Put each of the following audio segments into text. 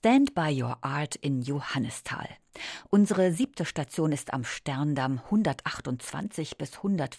Stand by Your Art in Johannisthal. Unsere 7. Station ist am Sterndamm 128 bis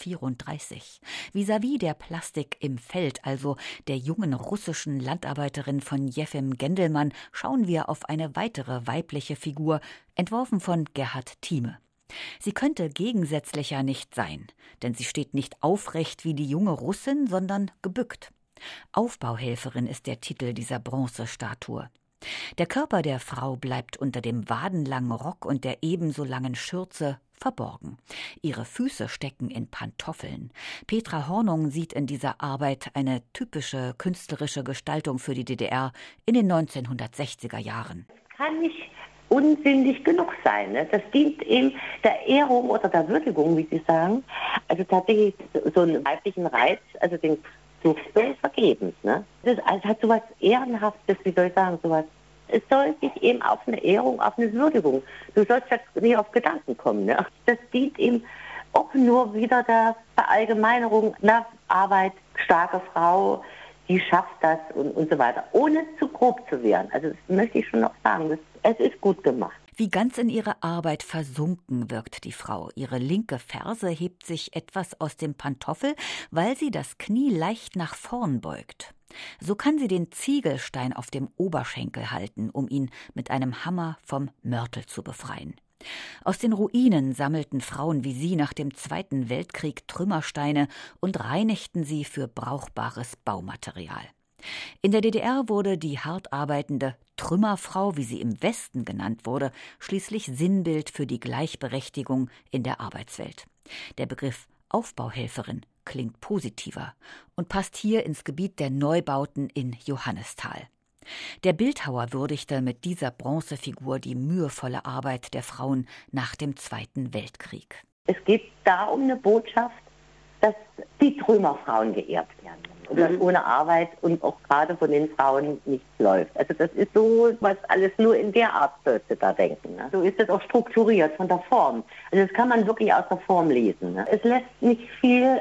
134. Vis-à-vis der Plastik im Feld, also der jungen russischen Landarbeiterin von Jefim Gendelmann, schauen wir auf eine weitere weibliche Figur, entworfen von Gerhard Thieme. Sie könnte gegensätzlicher nicht sein, denn sie steht nicht aufrecht wie die junge Russin, sondern gebückt. Aufbauhelferin ist der Titel dieser Bronzestatue. Der Körper der Frau bleibt unter dem wadenlangen Rock und der ebenso langen Schürze verborgen. Ihre Füße stecken in Pantoffeln. Petra Hornung sieht in dieser Arbeit eine typische künstlerische Gestaltung für die DDR in den 1960er Jahren. Kann nicht unsinnig genug sein. Ne? Das dient eben der Ehrung oder der Würdigung, wie Sie sagen. Also tatsächlich so einen weiblichen Reiz, also den suchst du vergebens. Ne? Das hat so was Ehrenhaftes, wie soll ich sagen, sowas. Es soll sich eben auf eine Ehrung, auf eine Würdigung. Du sollst jetzt nicht auf Gedanken kommen. Ne? Das dient eben auch nur wieder der Verallgemeinerung, na, Arbeit, starke Frau, die schafft das und so weiter, ohne zu grob zu werden. Also das möchte ich schon noch sagen, es ist gut gemacht. Wie ganz in ihre Arbeit versunken wirkt die Frau. Ihre linke Ferse hebt sich etwas aus dem Pantoffel, weil sie das Knie leicht nach vorn beugt. So kann sie den Ziegelstein auf dem Oberschenkel halten, um ihn mit einem Hammer vom Mörtel zu befreien. Aus den Ruinen sammelten Frauen wie sie nach dem Zweiten Weltkrieg Trümmersteine und reinigten sie für brauchbares Baumaterial. In der DDR wurde die hart arbeitende Trümmerfrau, wie sie im Westen genannt wurde, schließlich Sinnbild für die Gleichberechtigung in der Arbeitswelt. Der Begriff Aufbauhelferin klingt positiver und passt hier ins Gebiet der Neubauten in Johannisthal. Der Bildhauer würdigte mit dieser Bronzefigur die mühevolle Arbeit der Frauen nach dem Zweiten Weltkrieg. Es geht da um eine Botschaft, dass die Trümmerfrauen geehrt werden. Und dass ohne Arbeit und auch gerade von den Frauen nichts läuft. Also das ist so, was alles nur in der Art sollst du da denken. Ne? So ist es auch strukturiert von der Form. Also das kann man wirklich aus der Form lesen. Ne? Es lässt nicht viel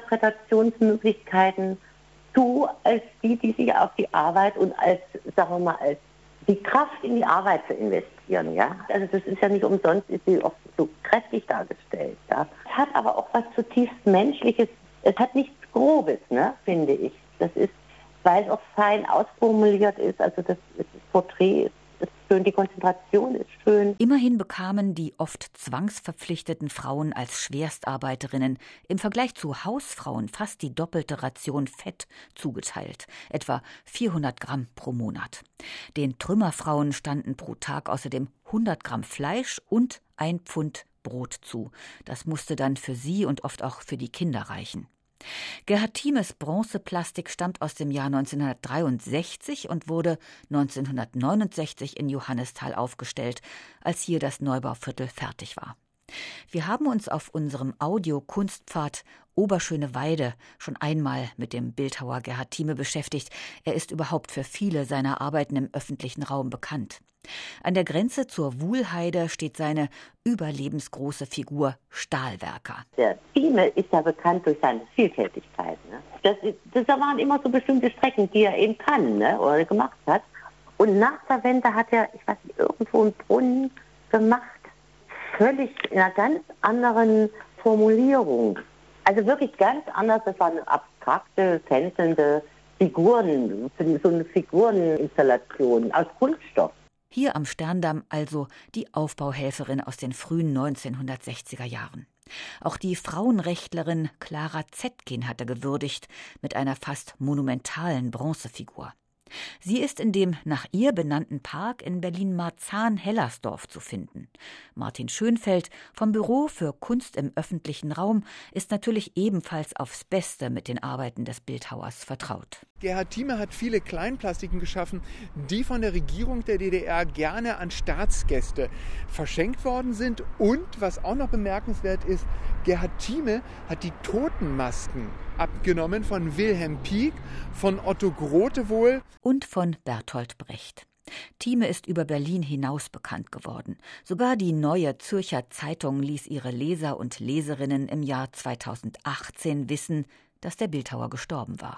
Interpretationsmöglichkeiten zu, als die sich auf die Arbeit und als, sagen wir mal, als die Kraft in die Arbeit zu investieren. Ja? Also das ist ja nicht umsonst, ist sie oft so kräftig dargestellt. Ja? Es hat aber auch was zutiefst Menschliches. Es hat nichts Grobes, ne, finde ich. Das ist, weil es auch fein ausformuliert ist, also das Porträt ist schön, die Konzentration ist schön. Immerhin bekamen die oft zwangsverpflichteten Frauen als Schwerstarbeiterinnen im Vergleich zu Hausfrauen fast die doppelte Ration Fett zugeteilt, etwa 400 Gramm pro Monat. Den Trümmerfrauen standen pro Tag außerdem 100 Gramm Fleisch und 1 Pfund Brot zu. Das musste dann für sie und oft auch für die Kinder reichen. Gerhard Thiemes Bronzeplastik stammt aus dem Jahr 1963 und wurde 1969 in Johannisthal aufgestellt, als hier das Neubauviertel fertig war. Wir haben uns auf unserem Audio-Kunstpfad Oberschöneweide schon einmal mit dem Bildhauer Gerhard Thieme beschäftigt. Er ist überhaupt für viele seiner Arbeiten im öffentlichen Raum bekannt. An der Grenze zur Wuhlheide steht seine überlebensgroße Figur Stahlwerker. Der Thieme ist ja bekannt durch seine Vielfältigkeit. Ne? Das waren immer so bestimmte Strecken, die er eben kann, ne? Oder gemacht hat. Und nach der Wende hat er, ich weiß nicht, irgendwo einen Brunnen gemacht, völlig in einer ganz anderen Formulierung. Also wirklich ganz anders, das war eine abstrakte, tänzelnde Figuren, so eine Figureninstallation aus Kunststoff. Hier am Sterndamm also die Aufbauhelferin aus den frühen 1960er Jahren. Auch die Frauenrechtlerin Clara Zetkin hat er gewürdigt mit einer fast monumentalen Bronzefigur. Sie ist in dem nach ihr benannten Park in Berlin-Marzahn-Hellersdorf zu finden. Martin Schönfeld vom Büro für Kunst im öffentlichen Raum ist natürlich ebenfalls aufs Beste mit den Arbeiten des Bildhauers vertraut. Gerhard Thieme hat viele Kleinplastiken geschaffen, die von der Regierung der DDR gerne an Staatsgäste verschenkt worden sind. Und was auch noch bemerkenswert ist, Gerhard Thieme hat die Totenmasken abgenommen von Wilhelm Pieck, von Otto Grote wohl und von Bertolt Brecht. Thieme ist über Berlin hinaus bekannt geworden. Sogar die Neue Zürcher Zeitung ließ ihre Leser und Leserinnen im Jahr 2018 wissen, dass der Bildhauer gestorben war.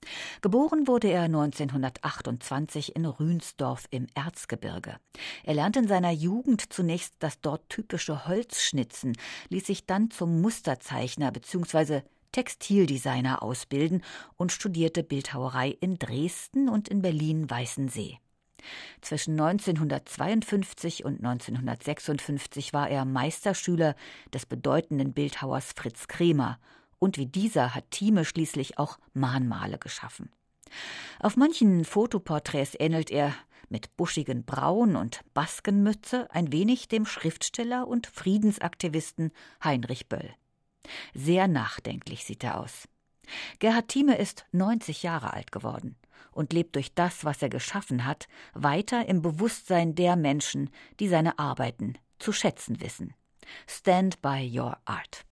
Geboren wurde er 1928 in Rünsdorf im Erzgebirge. Er lernte in seiner Jugend zunächst das dort typische Holzschnitzen, ließ sich dann zum Musterzeichner bzw. Textildesigner ausbilden und studierte Bildhauerei in Dresden und in Berlin-Weißensee. Zwischen 1952 und 1956 war er Meisterschüler des bedeutenden Bildhauers Fritz Kremer. Und wie dieser hat Thieme schließlich auch Mahnmale geschaffen. Auf manchen Fotoporträts ähnelt er mit buschigen Brauen und Baskenmütze ein wenig dem Schriftsteller und Friedensaktivisten Heinrich Böll. Sehr nachdenklich sieht er aus. Gerhard Thieme ist 90 Jahre alt geworden und lebt durch das, was er geschaffen hat, weiter im Bewusstsein der Menschen, die seine Arbeiten zu schätzen wissen. Stand by your art.